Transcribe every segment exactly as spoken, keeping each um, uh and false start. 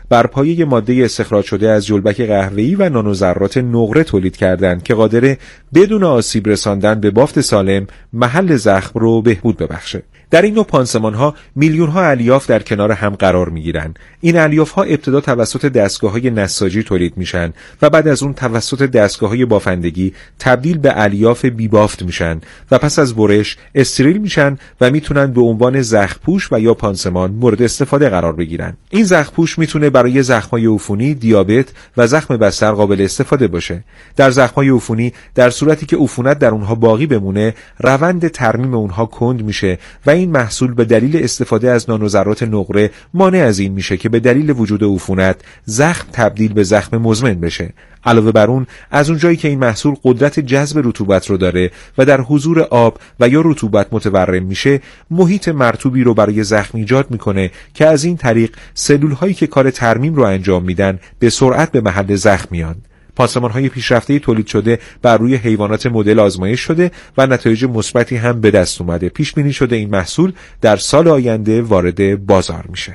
بر پایه ماده استخراج شده از جلبک قهوه‌ای و نانوذرات نقره تولید کردند که قادره بدون آسیب رساندن به بافت سالم محل زخم رو بهبود ببخشه. در این نوع پانسمان‌ها میلیون‌ها الیاف در کنار هم قرار می‌گیرند. این الیاف‌ها ابتدا توسط دستگاه‌های نساجی تولید میشن و بعد از اون توسط دستگاه‌های بافندگی تبدیل به الیاف بی‌بافت میشن و پس از برش استریل میشن و میتونن به عنوان زخم‌پوش و یا پانسمان مورد استفاده قرار بگیرن. این زخم‌پوش میتونه برای زخم‌های عفونی، دیابت و زخم بستر قابل استفاده باشه. در زخم‌های عفونی در صورتی که عفونت در اونها باقی بمونه، روند ترمیم اونها کند میشه و این محصول به دلیل استفاده از نانوذرات نقره مانع از این میشه که به دلیل وجود عفونت زخم تبدیل به زخم مزمن بشه. علاوه بر اون، از اونجایی که این محصول قدرت جذب رطوبت رو داره و در حضور آب و یا رطوبت متورم میشه، محیط مرطوبی رو برای زخم ایجاد میکنه که از این طریق سلول هایی که کار ترمیم رو انجام میدن به سرعت به محل زخم میان. پانسمان‌های پیشرفته تولید شده بر روی حیوانات مدل آزمایش شده و نتایج مثبتی هم به دست اومده. پیش بینی شده این محصول در سال آینده وارد بازار میشه.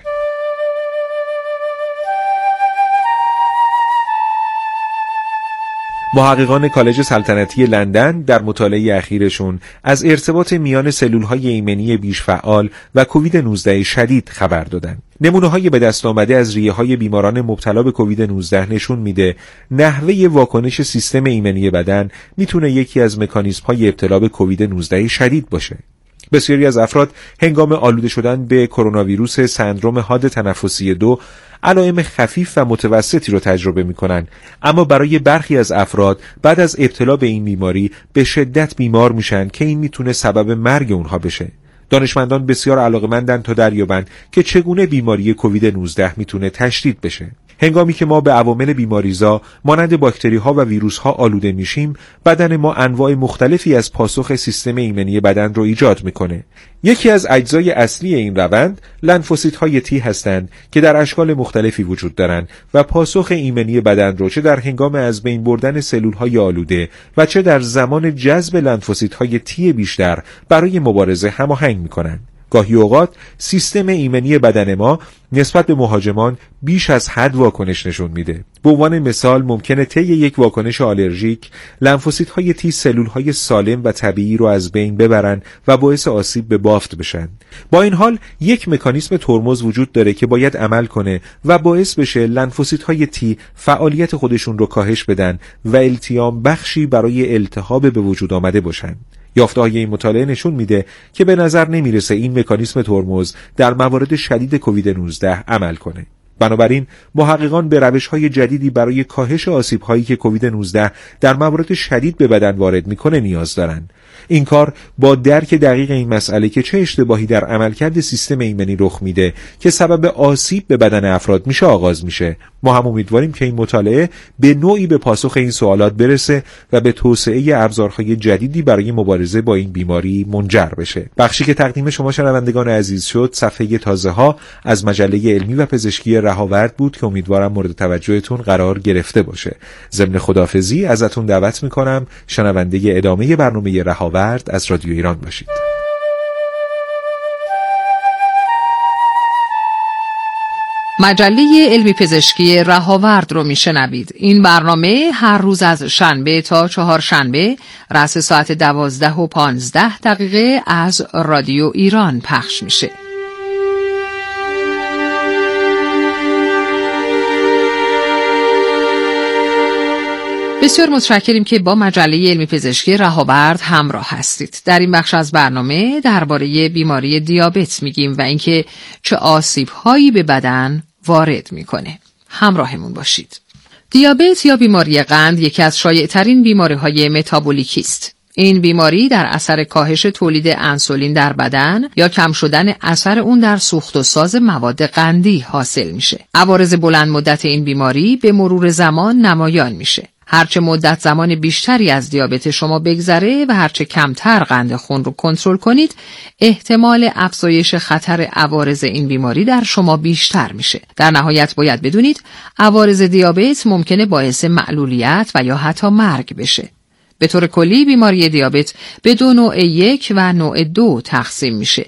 محققان کالج سلطنتی لندن در مطالعه اخیرشون از ارتباط میان سلول‌های ایمنی بیش فعال و کووید نوزده شدید خبر دادن. نمونه‌های به دست آمده از ریه‌های بیماران مبتلا به کووید نوزده نشون میده نحوه واکنش سیستم ایمنی بدن میتونه یکی از مکانیزم‌های ابتلا به کووید نوزده شدید باشه. بسیاری از افراد هنگام آلوده شدن به کرونا ویروس سندروم حاد تنفسی دو علائم خفیف و متوسطی رو تجربه می‌کنن، اما برای برخی از افراد بعد از ابتلا به این بیماری به شدت بیمار میشن که این میتونه سبب مرگ اونها بشه. دانشمندان بسیار علاقه‌مندن تا دریابند که چگونه بیماری کووید نوزده میتونه تشدید بشه. هنگامی که ما به عوامل بیماریزا مانند باکتری‌ها و ویروس‌ها آلوده میشیم، بدن ما انواع مختلفی از پاسخ سیستم ایمنی بدن رو ایجاد میکنه. یکی از اجزای اصلی این روند لنفوسیت‌های تی هستند که در اشکال مختلفی وجود دارند و پاسخ ایمنی بدن رو چه در هنگام از بین بردن سلول‌های آلوده و چه در زمان جذب لنفوسیت‌های تی بیشتر برای مبارزه هماهنگ میکنند. گاهی اوقات سیستم ایمنی بدن ما نسبت به مهاجمان بیش از حد واکنش نشون میده. به عنوان مثال ممکنه طی یک واکنش آلرژیک لنفوسیت‌های تی سلول‌های سالم و طبیعی رو از بین ببرن و باعث آسیب به بافت بشن. با این حال یک مکانیزم ترمز وجود داره که باید عمل کنه و باعث بشه لنفوسیت‌های تی فعالیت خودشون رو کاهش بدن و التیام بخشی برای التهاب به وجود آمده باشن. یافته‌های این مطالعه نشون میده که به نظر نمیرسه این مکانیزم ترمز در موارد شدید کووید نوزده عمل کنه. بنابراین محققان به روش‌های جدیدی برای کاهش آسیب‌هایی که کووید نوزده در موارد شدید به بدن وارد میکنه نیاز دارن. این کار با درک دقیق این مسئله که چه اشتباهی در عملکرد سیستم ایمنی رخ میده که سبب آسیب به بدن افراد میشه آغاز میشه. ما هم امیدواریم که این مطالعه به نوعی به پاسخ این سوالات برسه و به توسعه ابزارهای جدیدی برای مبارزه با این بیماری منجر بشه. بخشی که تقدیم شما شنوندگان عزیز شد صفحه تازه ها از مجله علمی و پزشکی رهاورد بود که امیدوارم مورد توجهتون قرار گرفته باشه. ضمن خداحافظی ازتون دعوت میکنم شنونده ادامه برنامه رهاورد از رادیو ایران باشید. مجله علمی پزشکی رهاورد رو میشنوید. این برنامه هر روز از شنبه تا چهارشنبه رأس ساعت دوازده و پانزده دقیقه از رادیو ایران پخش میشه. بسیار متشکریم که با مجله علمی پزشکی رهاورد همراه هستید. در این بخش از برنامه درباره بیماری دیابت میگیم و اینکه چه آسیب‌هایی به بدن وارد میکنه. همراهمون باشید. دیابت یا بیماری قند یکی از شایع‌ترین بیماری‌های متابولیکی است. این بیماری در اثر کاهش تولید انسولین در بدن یا کم شدن اثر اون در سوخت و ساز مواد قندی حاصل میشه. عوارض بلند مدت این بیماری به مرور زمان نمایان میشه. هرچه مدت زمان بیشتری از دیابت شما بگذره و هرچه کمتر قند خون رو کنترل کنید، احتمال افزایش خطر عوارض این بیماری در شما بیشتر میشه. در نهایت باید بدونید عوارض دیابت ممکنه باعث معلولیت و یا حتی مرگ بشه. به طور کلی بیماری دیابت به دو نوع یک و نوع دو تقسیم میشه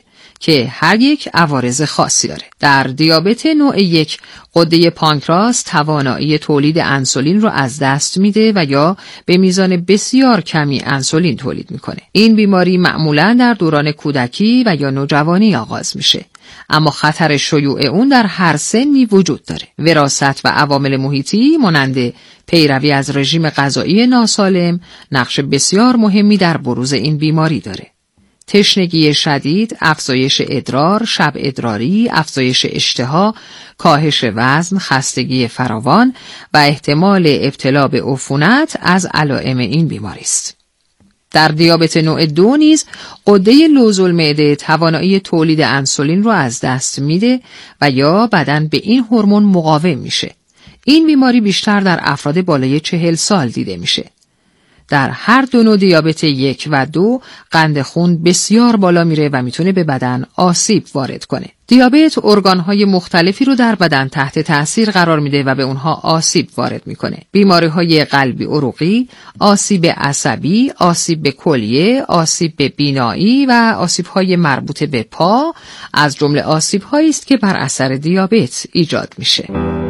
که هر یک عوارض خاصی داره. در دیابت نوع یک غده پانکراس توانایی تولید انسولین رو از دست میده و یا به میزان بسیار کمی انسولین تولید میکنه. این بیماری معمولاً در دوران کودکی و یا نوجوانی آغاز میشه، اما خطر شیوع اون در هر سنی وجود داره. وراثت و عوامل محیطی مانند پیروی از رژیم غذایی ناسالم نقش بسیار مهمی در بروز این بیماری داره. تشنگی شدید، افزایش ادرار، شب ادراری، افزایش اشتها، کاهش وزن، خستگی فراوان و احتمال ابتلا به عفونت از علائم این بیماری است. در دیابت نوع دو نیز غده لوزالمعده توانایی تولید انسولین رو از دست میده و یا بدن به این هورمون مقاوم میشه. این بیماری بیشتر در افراد بالای چهل سال دیده میشه. در هر دو نوع دیابت یک و دو قند خون بسیار بالا میره و میتونه به بدن آسیب وارد کنه. دیابت ارگانهای مختلفی رو در بدن تحت تأثیر قرار میده و به اونها آسیب وارد میکنه. بیماریهای قلبی عروقی، آسیب عصبی، آسیب به کلیه، آسیب به بینایی و آسیبهای مربوط به پا از جمله آسیبهایی است که بر اثر دیابت ایجاد میشه.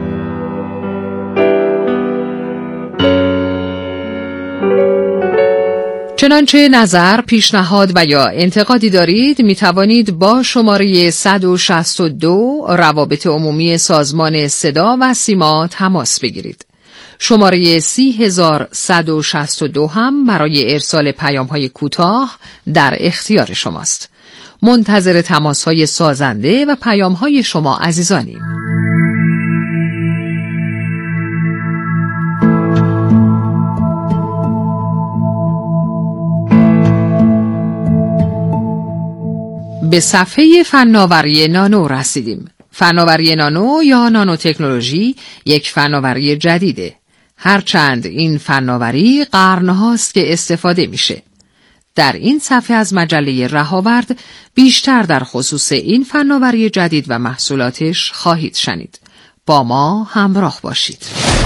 چنانچه نظر، پیشنهاد و یا انتقادی دارید می توانید با شماره صد و شصت و دو روابط عمومی سازمان صدا و سیما تماس بگیرید. شماره سی هزار صد و شصت و دو هم برای ارسال پیام‌های کوتاه در اختیار شماست. منتظر تماس‌های سازنده و پیام‌های شما عزیزانیم. به صفحه فناوری نانو رسیدیم. فناوری نانو یا نانو تکنولوژی یک فناوری جدیده. هرچند این فناوری قرنهاست که استفاده میشه. در این صفحه از مجله رهاورد بیشتر در خصوص این فناوری جدید و محصولاتش خواهید شنید. با ما همراه باشید.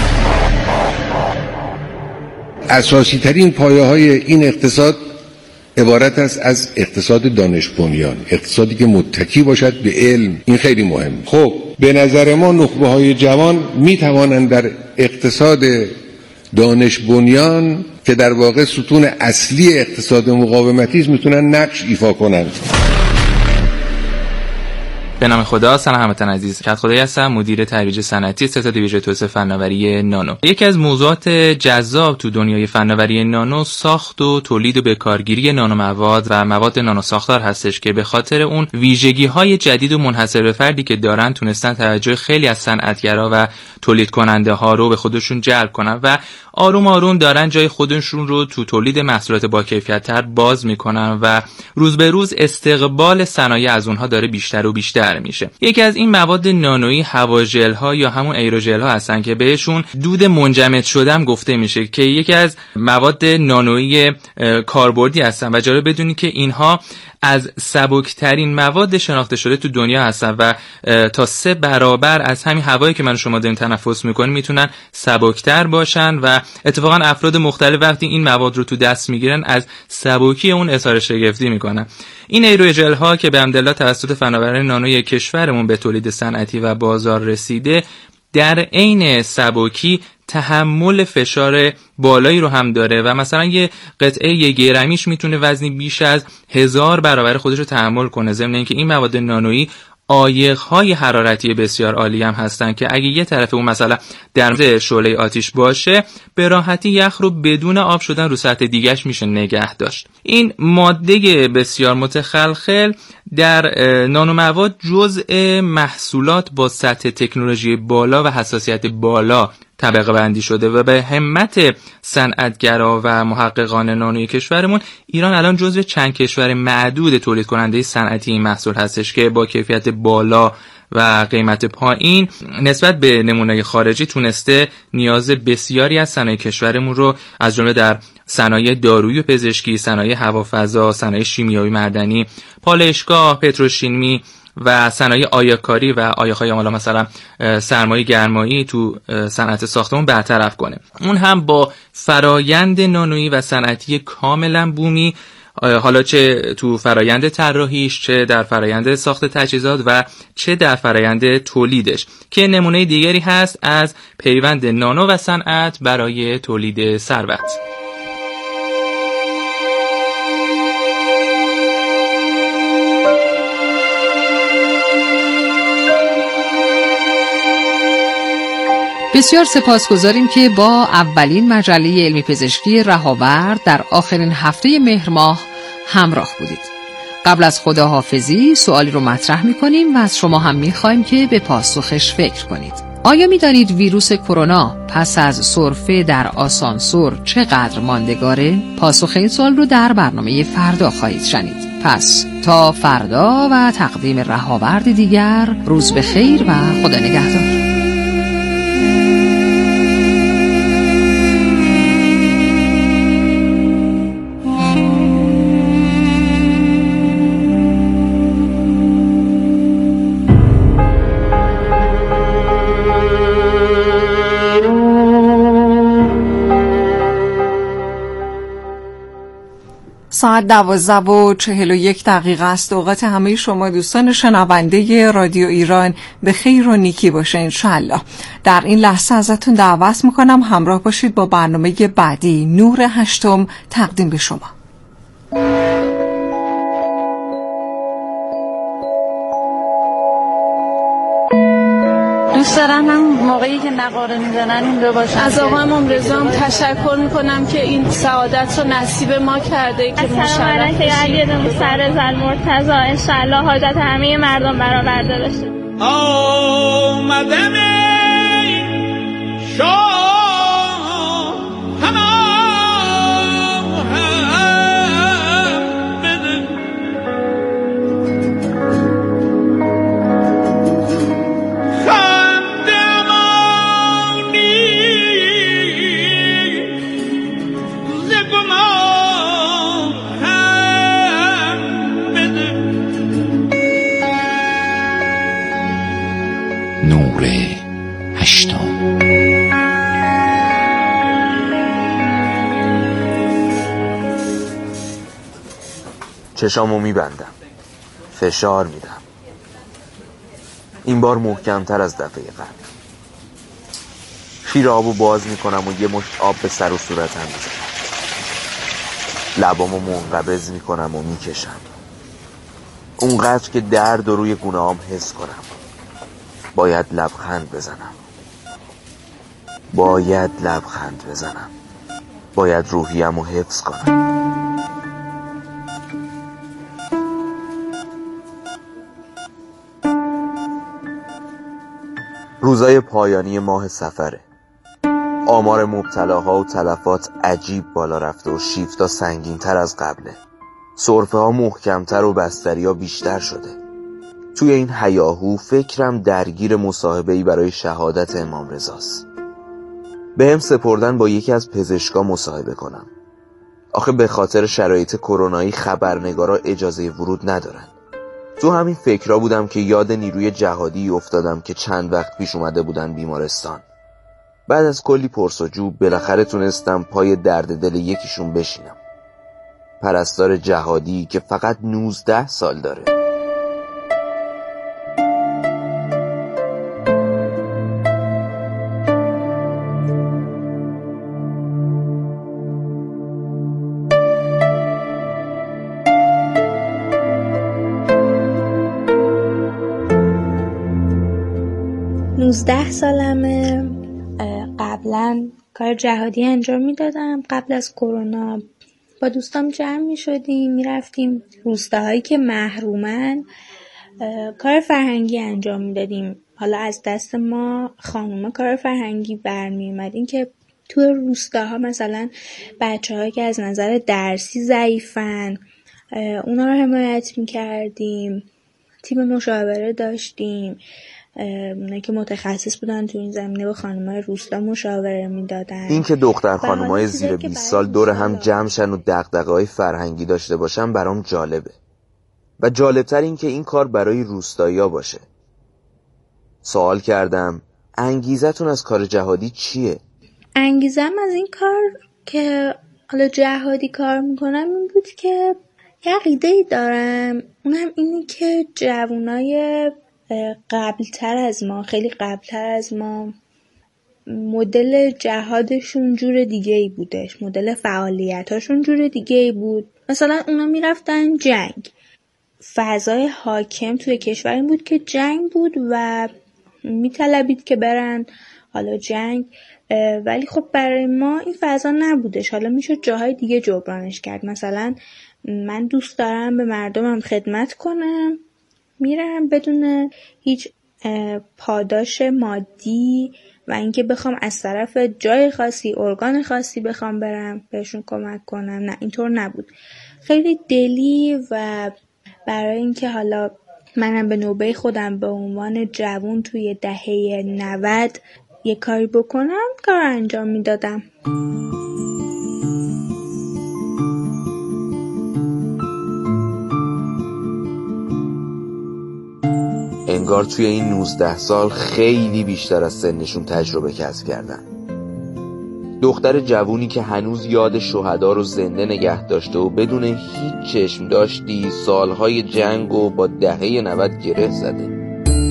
اساسی ترین پایه های این اقتصاد عبارت است از اقتصاد دانش بنیان، اقتصادی که متکی باشد به علم. این خیلی مهم. خب به نظر ما نخبه های جوان می توانند در اقتصاد دانش بنیان که در واقع ستون اصلی اقتصاد مقاومتی است میتونن نقش ایفا کنند. به نام خدا. سلام همتون عزیز. کدخدایی هستم، مدیر ترویج صنعتی ستاد ویژه توسعه فناوری نانو. یکی از موضوعات جذاب تو دنیای فناوری نانو ساخت و تولید و بکارگیری نانو مواد و مواد نانو ساختار هستش که به خاطر اون ویژگی‌های جدید و منحصر به فردی که دارن تونستن توجه خیلی از صنعتگرا و تولید کننده ها رو به خودشون جلب کنن و آروم آروم دارن جای خودشون رو تو تولید محصولات با کیفیت تر باز میکنن و روز به روز استقبال صنایع از اونها داره بیشتر و بیشتر میشه. یکی از این مواد نانویی هواژل ها یا همون ایروژل ها هستن که بهشون دود منجمد شده هم گفته میشه که یکی از مواد نانویی کاربردی هستن و جالب بدونی که اینها از سبکترین مواد شناخته شده تو دنیا هستن و تا سه برابر از همین هوایی که من و شما داریم تنفس میکنیم میتونن سبکتر باشن و اتفاقا افراد مختلف وقتی این مواد رو تو دست میگیرن از سبکی اون اظهار شگفتی میکنن. این ایروژل ها که به حمدالله توسط فناوران نانوی کشورمون به تولید صنعتی و بازار رسیده در عین سبکی تحمل فشار بالایی رو هم داره و مثلا یه قطعه یه گرمیش میتونه وزنی بیش از هزار برابر خودش رو تحمل کنه. ضمن اینکه این مواد نانویی عایق‌های حرارتی بسیار عالی هم هستن که اگه یه طرف اون مثلا در شعله آتیش باشه به راحتی یخ رو بدون آب شدن رو سطح دیگه‌اش میشه نگه داشت. این ماده بسیار متخلخل در نانو مواد جزء محصولات با سطح تکنولوژی بالا و حساسیت بالا طبقه بندی شده و به همت صنعتگرا و محققان نانوی کشورمون ایران الان جزو چند کشور معدود تولید کننده صنعتی این محصول هستش که با کیفیت بالا و قیمت پایین نسبت به نمونه خارجی تونسته نیاز بسیاری از صنایع کشورمون رو از جمله در صنایع دارویی و پزشکی، صنایع هوافضا، صنایع شیمیایی معدنی، پالایشگاه، پتروشیمی و صنایع آیاکاری و آیاهای عمالا مثلا سرمایه گرمایی تو صنعت ساختمون برطرف کنه. اون هم با فرایند نانویی و صنعتی کاملا بومی حالا چه تو فرایند طراحیش، چه در فرایند ساخت تجهیزات و چه در فرایند تولیدش، که نمونه دیگری هست از پیوند نانو و صنعت برای تولید ثروت. بسیار سپاسگزاریم که با اولین مجله علمی پزشکی رهاورد در آخرین هفته مهر ماه همراه بودید. قبل از خداحافظی سوالی رو مطرح می‌کنیم و از شما هم می‌خوایم که به پاسخش فکر کنید. آیا می‌دانید ویروس کرونا پس از سرفه در آسانسور چقدر ماندگاره؟ پاسخ این سوال رو در برنامه فردا خواهید شنید. پس تا فردا و تقدیم رهاورد دیگر، روز بخیر و خدا نگهدار. ساعت دوازده و چهل و یک دقیقه است. اوقات همه شما دوستان شنونده رادیو ایران به خیر و نیکی باشه انشالله. در این لحظه ازتون دعوت میکنم همراه باشید با برنامه بعدی، نور هشتم، تقدیم به شما. دوست دارم هم موقعی که نقاره میزنن این رو باشم. از آقا امام رضا تشکر میکنم که این سعادت رو نصیب ما کرده که مشرف بشیم. علی سر زل مرتضی انشالله حاجت همه مردم برآورده بشه. آمدم شاه چشامو میبندم، فشار میدم، این بار محکمتر از دفعه قبل. شیر آبو باز میکنم و یه مشت آب به سر و صورتم میزنم. لبامو منقبض میکنم و میکشم، اونقدر که درد رو روی گونه‌هام حس کنم. باید لبخند بزنم، باید لبخند بزنم، باید روحیه‌مو حفظ کنم. روزای پایانی ماه صفره. آمار مبتلاها و تلفات عجیب بالا رفته و شیفتا سنگین تر از قبله. سرفه ها محکمتر و بستری ها بیشتر شده. توی این هیاهو فکرم درگیر مصاحبه‌ای برای شهادت امام رضاست. به هم سپردن با یکی از پزشکا مصاحبه کنم. آخه به خاطر شرایط کرونایی خبرنگارا اجازه ورود ندارن. تو همین فکرها بودم که یاد نیروی جهادی افتادم که چند وقت پیش اومده بودن بیمارستان. بعد از کلی پرس و جو بالاخره تونستم پای درد دل یکیشون بشینم. پرستار جهادی که فقط نوزده سال داره. نوزده سالمه. قبلا کار جهادی انجام میدادم. قبل از کرونا با دوستام جمع میشدیم میرفتیم روستاهایی که محرومن کار فرهنگی انجام میدادیم. حالا از دست ما خانوما کار فرهنگی برمی اومد، این که تو روستاها مثلا بچه‌هایی که از نظر درسی ضعیفن اونا رو حمایت میکردیم. تیم مشاوره داشتیم، اونایی که متخصص بودن تو این زمینه به خانم‌های روستا مشاوره میدادن. این که دختر خانم‌های زیر بیست سال دور هم جمع شن و دغدغه‌های فرهنگی داشته باشن برام جالبه. و جالبتر این که این کار برای روستایی‌ها باشه. سوال کردم انگیزتون از کار جهادی چیه؟ انگیزم از این کار که حالا جهادی کار میکنم این بود که یه عقیده‌ای دارم، اونم اینی که جوانای قبلتر از ما، خیلی قبلتر از ما، مدل جهادشون جور دیگه ای بودش، مدل فعالیتاشون جور دیگه ای بود. مثلا اونا میرفتن جنگ، فضای حاکم توی کشور این بود که جنگ بود و میطلبید که برن حالا جنگ، ولی خب برای ما این فضا نبودش. حالا میشه جاهای دیگه جبرانش کرد. مثلا من دوست دارم به مردمم خدمت کنم، میرم بدون هیچ پاداش مادی و اینکه بخوام از طرف جای خاصی، ارگان خاصی بخوام برم بهشون کمک کنم، نه اینطور نبود. خیلی دلی و برای اینکه حالا منم به نوبه خودم به عنوان جوان توی دهه نود یه کاری بکنم کار انجام میدادم. انگار توی این نوزده سال خیلی بیشتر از سنشون تجربه کسب کردن. دختر جوونی که هنوز یاد شهدا رو زنده نگه داشته و بدون هیچ چشم داشتی سالهای جنگ و با دهه نود گره زده.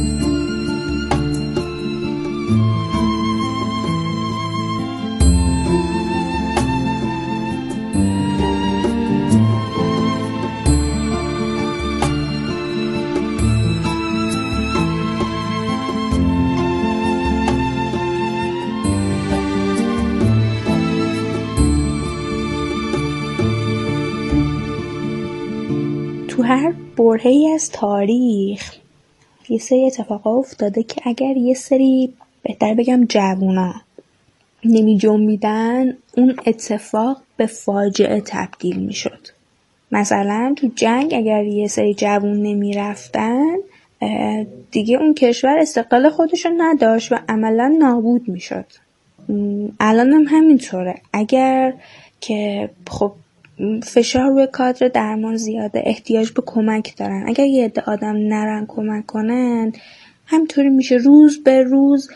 تو هر برهه‌ای از تاریخ یه سری اتفاقا افتاده که اگر یه سری، بهتر بگم جوونا، نمی جنبیدن اون اتفاق به فاجعه تبدیل می شد. مثلا تو جنگ اگر یه سری جوون نمی رفتن دیگه اون کشور استقلال خودشو نداشت و عملا نابود می شد. الان هم همینطوره. اگر که خب فشار روی کادر درمان زیاده، احتیاج به کمک دارن، اگر یه عده آدم نرن کمک کنن همینطوری میشه روز به روز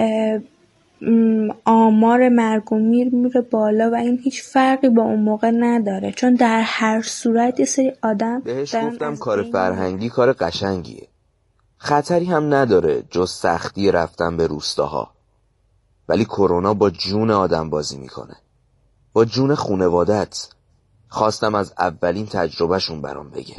آمار مرگ و میر میره بالا و این هیچ فرقی با اون موقع نداره، چون در هر صورت یه سری آدم بهش گفتم کار فرهنگی کار قشنگیه، خطری هم نداره جز سختی رفتن به روستاها، ولی کرونا با جون آدم بازی میکنه، با جون خونوادت. خواستم از اولین تجربهشون برام بگه.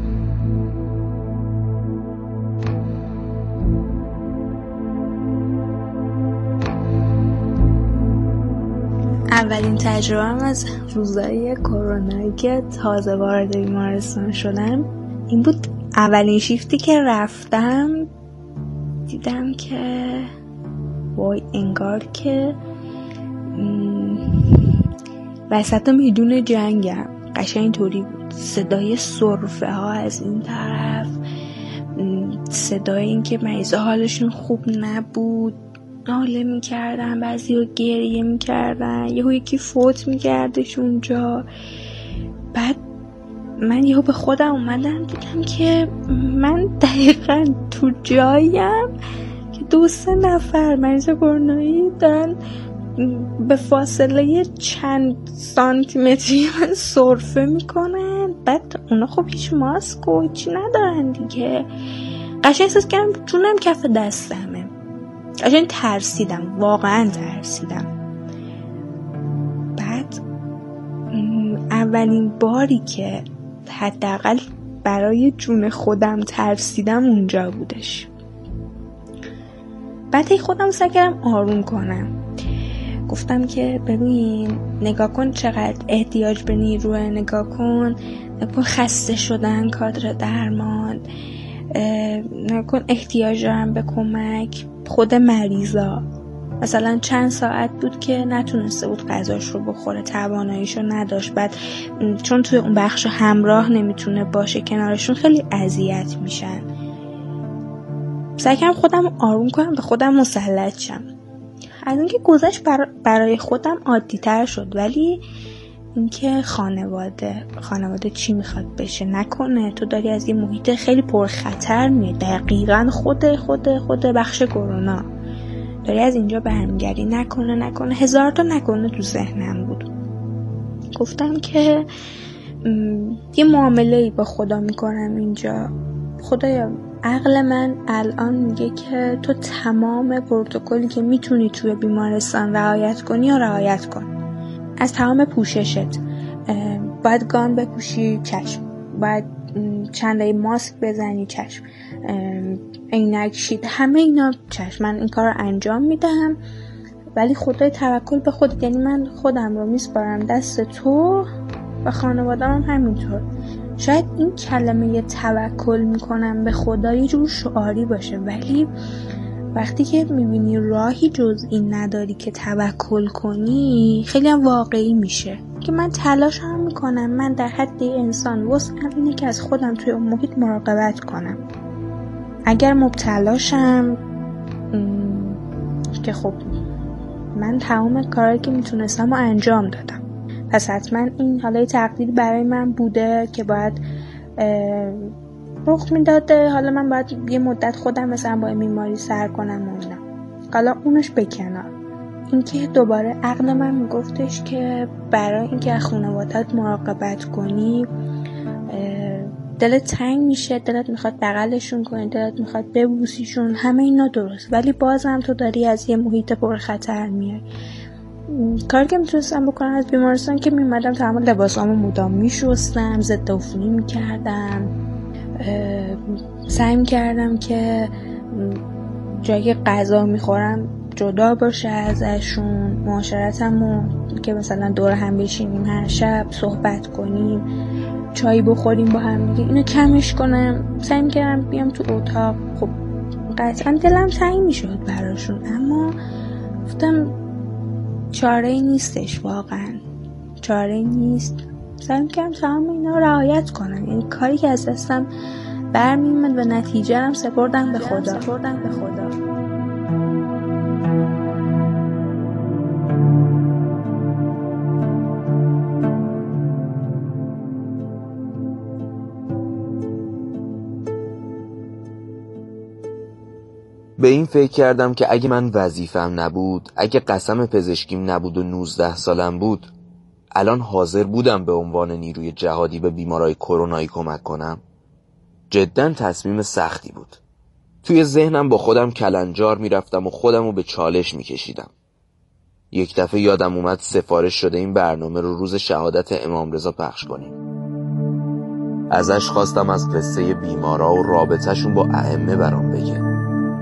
اولین تجربه‌ام از روزای کرونایی که تازه وارد بیمارستان شدم این بود. اولین شیفتی که رفتم دیدم که وای انگار که وسط میدون جنگم. قشنگ اینطوری بود. صدای سرفه ها از این طرف، صدای این که مریضا حالشون خوب نبود، ناله میکردن، بعضی ها گریه میکردن، یهو یکی فوت میکردش اونجا. بعد من یهو به خودم اومدم دیدم که من دقیقا تو جاییم که دو سه نفر مریض کرونایی دارن به فاصله چند سانتی متری من سرفه میکنن. بعد اونا خب هیچ ماسک و هیچی ندارن دیگه. قشنگ احساس کردم جونم کف دستمه. قشنگ ترسیدم، واقعا ترسیدم. بعد اولین باری که حداقل برای جون خودم ترسیدم اونجا بودش. بعد خودم سعی کردم آروم کنم. گفتم که ببین نگاه کن چقدر احتیاج به نیروه، نگاه کن نگاه کن خسته شدن کادر درمان، نگاه کن احتیاج دارن به کمک. خود مریضا مثلا چند ساعت بود که نتونسته بود غذاش رو بخوره، تواناییشو نداشت. بعد چون توی اون بخش همراه نمیتونه باشه کنارشون خیلی اذیت میشن. سعی کردم خودم آروم کنم، به خودم مسلط شم. از اینکه گذشت برای خودم عادی تر شد، ولی اینکه خانواده خانواده چی میخواد بشه، نکنه تو داری از یه محیط خیلی پرخطر میای، دقیقاً خود خود خود بخش کرونا داری از اینجا برمیگردی، نکنه نکنه هزار تا نکنه تو ذهنم بود. گفتم که یه معامله‌ای با خدا میکنم اینجا. خدایا عقل من الان میگه که تو تمام پروتکلی که میتونی توی بیمارستان رعایت کنی و رعایت کن. از تمام پوششت، باید گان بپوشی، چشم، باید چند ماسک بزنی، چشم، عینک، شید، همه اینا چشم، من این کار رو انجام میدم. ولی خدای توکل به خود، یعنی من خودم رو میسپارم دست تو و خانواده‌ام هم همینطور. شاید این کلمه توکل میکنم به خدا یه جور شعاری باشه، ولی وقتی که میبینی راهی جز این نداری که توکل کنی، خیلی هم واقعی میشه که من تلاش هم میکنم. من در حد انسان وسعم اینه که از خودم توی اون محیط مراقبت کنم. اگر مبتلاشم که خب من تمام کاری که میتونستم رو انجام دادم، پس حتما این حالا تقدیر برای من بوده که باید رخ میداده. حالا من باید یه مدت خودم مثلا با این بیماری سر کنم و اینا. حالا اونش بکنار، اینکه دوباره عقل من میگفتش که برای اینکه از خانواده‌ات مراقبت کنی دلت تنگ میشه، دلت میخواد بغلشون کنی، دلت میخواد ببوسیشون، همه اینا درست، ولی بازم تو داری از یه محیط پر خطر میای. کاری که میتونستم بکنم از بیمارستان که میمدم تمام لباسامو مدام میشستم، ضد عفونی میکردم، سعی میکردم که جایی غذا میخورم جدا باشه ازشون، معاشرتمو که مثلا دور هم بشینیم هر شب صحبت کنیم، چای بخوریم با هم دیگه، اینو کمش کنم. سعی میکردم بیام تو اتاق. خب قطعا دلم تنگ میشد براشون، اما گفتم چاره ای نیستش، واقعا چاره ای نیست. سعی میکردم تمام اینا رو رعایت کنم، یعنی کاری که از دستم برمیومد و نتیجه هم سپردم به خدا سپردم به خدا به این فکر کردم که اگه من وظیفم نبود، اگه قسم پزشکیم نبود و نوزده سالم بود، الان حاضر بودم به عنوان نیروی جهادی به بیمارای کرونایی کمک کنم. جداً تصمیم سختی بود. توی ذهنم با خودم کلنجار میرفتم و خودم رو به چالش میکشیدم. یک دفعه یادم اومد سفارش شده این برنامه رو روز شهادت امام رضا پخش کنیم. ازش خواستم از قصه بیمارا و رابطه‌شون با ائمه برام بگه.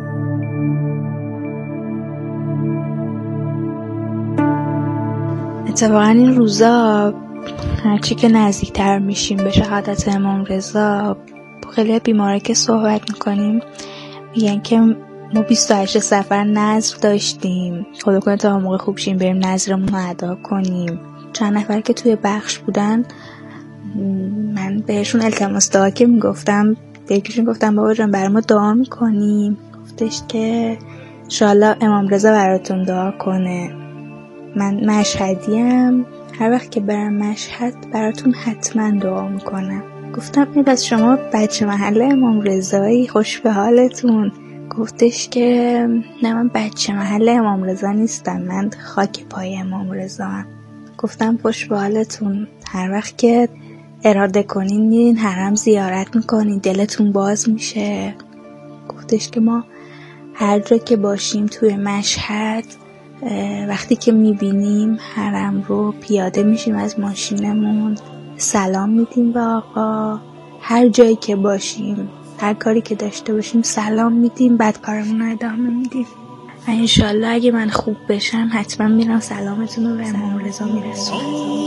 اتفاقا این روزا هرچی که نزدیکتر میشیم به شهادت امام رضا، خیلی بیماره که صحبت میکنیم میگن که ما بیست و هشت سفر نذر داشتیم، خدا کنه تا موقع خوب شیم بریم نذرمون رو ادا کنیم. چند نفر که توی بخش بودن من بهشون التماس دعا که میگفتم، یکیشون گفتم بابا جان برای ما دعا میکنیم، گفتش که انشالله امام رضا براتون دعا کنه. من مشهدیم، هر وقت که برم مشهد براتون حتما دعا میکنم. گفتم این بس شما بچه محله امام رضایی، خوش به حالتون. گفتش که نه من بچه محله امام رضا نیستم، من خاک پای امام رضا هم. گفتم خوش به حالتون، هر وقت که اراده کنین میرین حرم زیارت میکنین، دلتون باز میشه. گفتش که ما هر جا که باشیم توی مشهد، وقتی که میبینیم حرم رو پیاده میشیم از ماشینمون، سلام میدیم به آقا. هر جایی که باشیم، هر کاری که داشته باشیم سلام میدیم، بعد کارمون رو ادامه میدیم. و انشالله اگه من خوب بشم حتما میرم سلامتون رو به امام رضا میرسونم.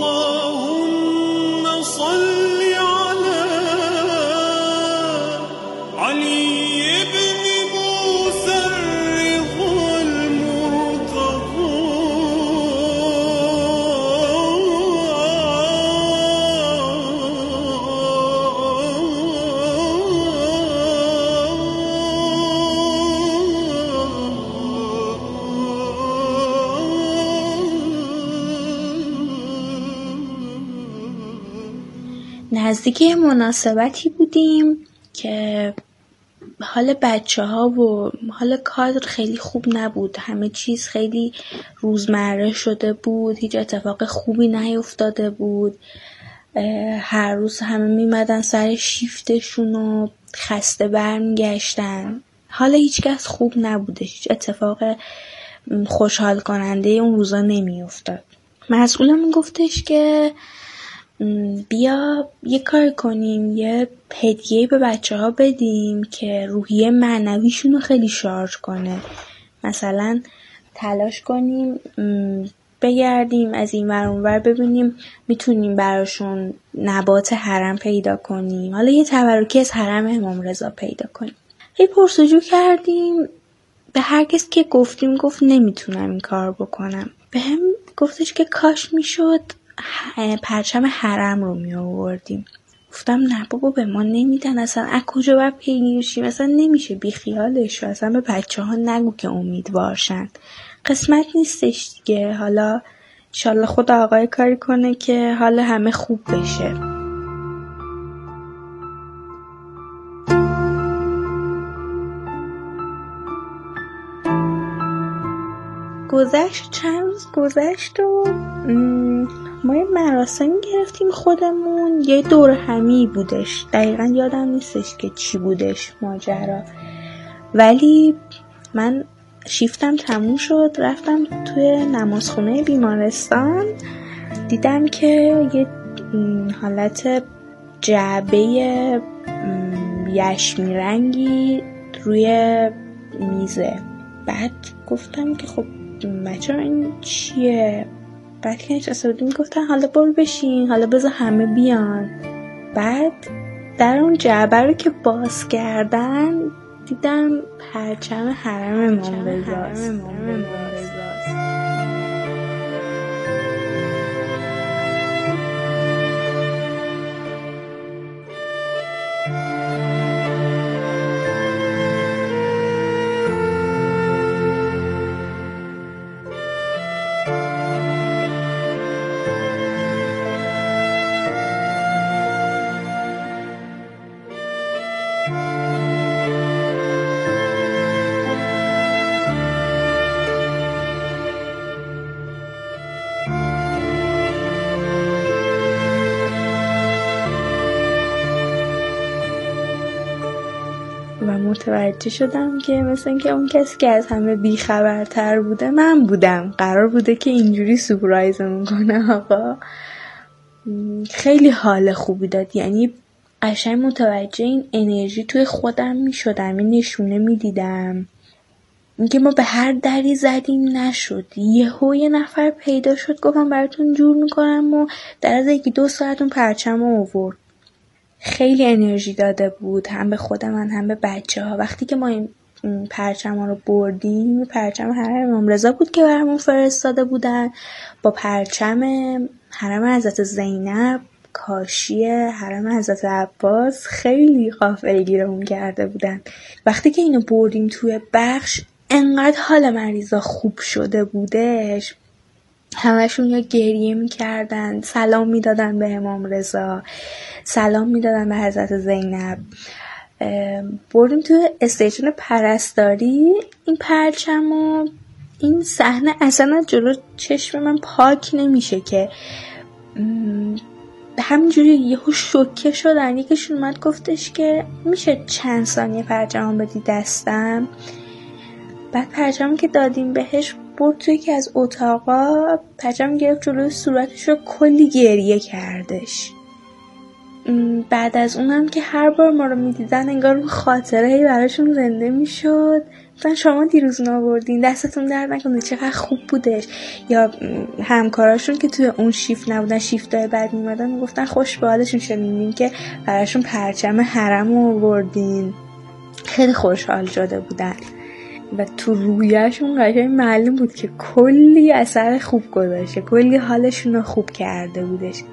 اللهم صل علی علی نزدیک مناسبتی بودیم که حال بچه ها و حال کادر خیلی خوب نبود. همه چیز خیلی روزمره شده بود، هیچ اتفاق خوبی نیفتاده بود. هر روز همه میمدن سر شیفتشون و خسته برمیگشتن. حالا هیچ کس خوب نبوده، هیچ اتفاق خوشحال کننده اون روزا نمیافتاد. مسئولم گفتش که بیا یه کار کنیم، یه هدیه به بچه ها بدیم که روحیه معنویشون رو خیلی شارژ کنه. مثلا تلاش کنیم بگردیم از این ور اون ور ببینیم میتونیم براشون نبات حرم پیدا کنیم، حالا یه تبرکی از حرم امام رضا پیدا کنیم. یه پرسجو کردیم به هر کس که گفتیم گفت نمیتونم این کار بکنم. به هم گفتش که کاش میشد پرچم حرم رو می آوردیم. گفتم نه بابا به ما نمیدن، اصلا از کجا باید پیگیر شیم، اصلا نمیشه، بی خیالش شو، اصلا به بچه ها نگو که امیدوارشن، قسمت نیستش دیگه. حالا انشالله خدا آقای کاری کنه که حال همه خوب بشه. گذشت چند روز گذشت و ما یه مراسمی گرفتیم خودمون، یه دور همی بودش، دقیقا یادم نیستش که چی بودش ماجرا، ولی من شیفتم تموم شد رفتم توی نمازخونه بیمارستان، دیدم که یه حالت جعبه یشمی رنگی روی میزه. بعد گفتم که خب بچه این چیه؟ بعد که نشسته بودیم گفتن حالا برو بشین، حالا بذار همه بیان. بعد در اون جعبه رو که باز کردن دیدم پرچم حرم امام رضاست. و متوجه شدم که مثلا که اون کسی که از همه بیخبرتر بوده من بودم. قرار بوده که اینجوری سورپرایزمون کنه آقا. خیلی حال خوبی داد، یعنی قشنگ متوجه این انرژی توی خودم می شدم، این نشونه می دیدم اینکه ما به هر دری زدیم نشد، یهو یه نفر پیدا شد گفتم براتون جور میکنم و در از یکی دو ساعت اون پرچم رو آورد. خیلی انرژی داده بود، هم به خود من هم به بچه ها. وقتی که ما این پرچم ها رو بردیم، پرچم حرم امام رضا بود که برامون فرستاده بودن با پرچم حرم حضرت زینب، کاشی حرم حضرت عباس، خیلی غافلگیرمون کرده بودن. وقتی که اینو بردیم توی بخش انقدر حال مریضا خوب شده بودش، همشون یا گریه میکردن، سلام میدادن به امام رضا، سلام میدادن به حضرت زینب. بردیم توی استیشن پرستاری این پرچم و این صحنه اصلا جلو چشم من پاک نمیشه که همینجوری یهو شوکه شدن. یکیشون اومد گفتش که میشه چند ثانیه پرچم بدی دستم. بعد پرچم که دادیم بهش برد توی که از اتاقا پرچم گرفت جلوی صورتش رو کلی گریه کردش. بعد از اونم که هر بار ما رو میدیدن انگار اون خاطره براشون زنده میشد. مثلا شما دیروز نابردین، دستتون درد نکنه، چقدر خوب بودش. یا همکاراشون که توی اون شیفت نبودن، شیفتای بعد میمدن میگفتن خوش به حالشون شنیدین که براشون پرچم حرم رو آوردین، خیلی خوشحال شده بودن و تو رویشون قشنگ معلوم بود که کلی اثر خوب گذاشته، کلی حالشون رو خوب کرده بودش.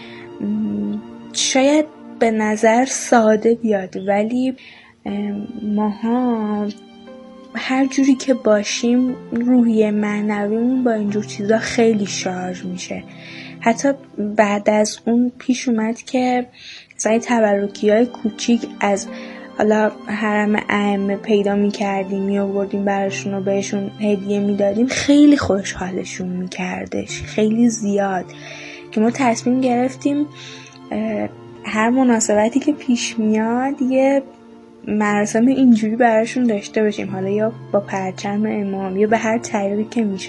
شاید به نظر ساده بیاد ولی ماها هر جوری که باشیم روحیه معنویمون با اینجور چیزا خیلی شارژ میشه. حتی بعد از اون پیش اومد که مثلا تبرکی های کوچیک از حالا حرم ائمه پیدا میکردیم میآوردیم براشون و بهشون هدیه میدادیم، خیلی خوشحالشون میکردش، خیلی زیاد، که ما تصمیم گرفتیم هر مناسبتی که پیش میاد یه مراسم اینجوری براشون داشته باشیم، حالا یا با پرچم امام یا به هر طریقی که میشه.